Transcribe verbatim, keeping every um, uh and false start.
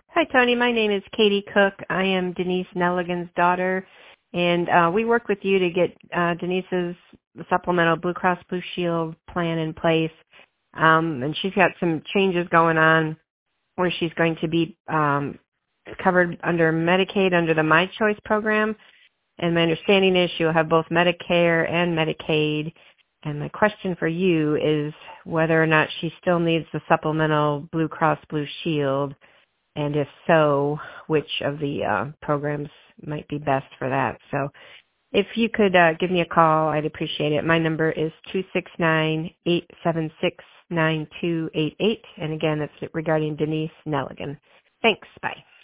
Hi, Tony. My name is Katie Cook. I am Denise Nelligan's daughter, and uh, we work with you to get uh, Denise's supplemental Blue Cross Blue Shield plan in place. Um, and she's got some changes going on where she's going to be um, covered under Medicaid under the My Choice program. And my understanding is she'll have both Medicare and Medicaid. And my question for you is whether or not she still needs the supplemental Blue Cross Blue Shield. And if so, which of the uh, programs might be best for that? So if you could uh, give me a call, I'd appreciate it. My number is two six nine, eight seven six, nine two eight eight. And again, that's regarding Denise Nelligan. Thanks. Bye.